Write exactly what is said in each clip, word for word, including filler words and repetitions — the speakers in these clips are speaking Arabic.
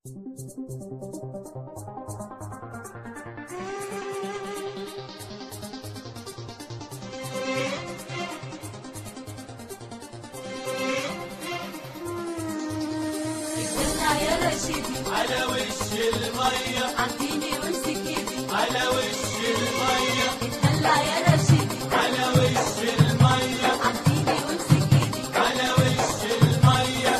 يا رشيدي على وش المية عديني وامسك ايدي على وش المية اتدلع يا رشيدي على وش المية عديني وامسك ايدي على وش المية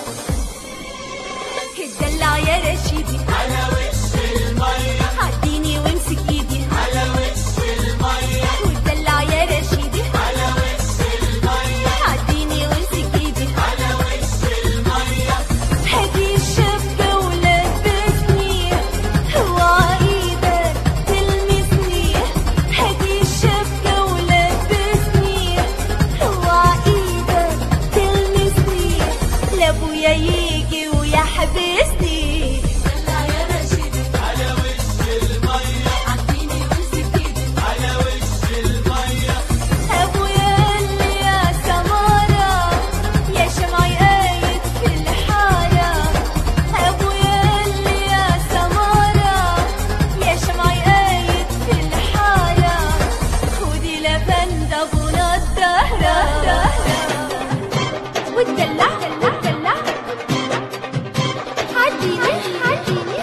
اتدلع يا رشيدي على وش المية عديني وامسك ايدي على وش المية واتدلع يا رشيدي على وش المية عديني وامسك ايدي على وش المية هدي الشبكة ولبسني وعايدك تلمسني هدي الشبكة ولبسني وعايدك تلمسني لابويا يجي ويحبسني اتدلع يا رشيدي على وش المية عديني وامسك ايدي على وش المية ابويا قال لي يا سمارة يا شمعي قايد في الحارة ابويا قال لي يا سمارة يا شمعي قايد في الحارة خدي لبندة بنا الدهرة واتدلع واتدلع عديني عديني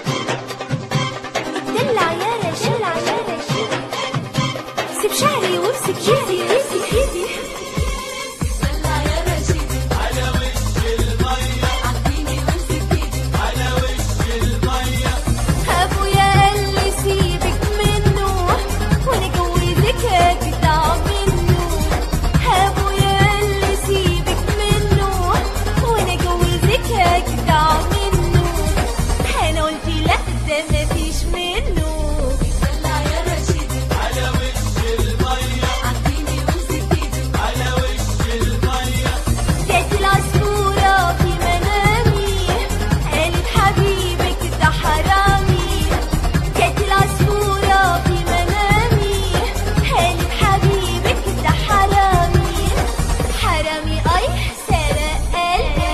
اتدلع يا رشيد يا رشيد سيب شعري وامسك ايدي امسك ايدي اتدلع يا رشيدي على وش المية عديني وامسك ايدي على وش المية ابويا قال لي سيبك منه وانا جوزك اجدع منه ابويا قال لي سيبك منه وانا جوزك اجدع منه انا قلت لا ده مفيش منه اتدلع يا رشيدي على وش المية عديني وامسك ايدي على وش المية جات العصفورة في منامي قالت حبيبك ده حرامي جات العصفورة في منامي قالت حبيبك ده حرامي حرامي اي سرق قلبي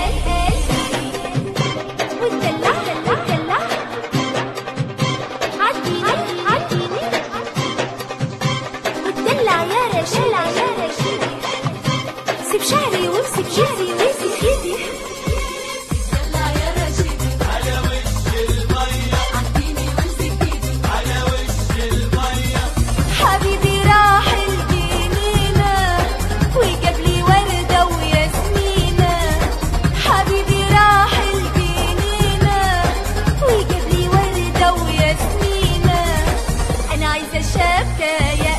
واتدلع واتدلع عديني عديني واتدلع يا رشيد يا رشيد سيب شعري وامسك ايدي وامسك ايدي اتدلع يا رشيدي على وش المية عديني وامسك ايدي على وش المية حبيبي راح الجنينة وجاب لي وردة وياسمينة حبيبي راح الجنينة وجاب لي وردة وياسمينة أنا عايزة شبكة يا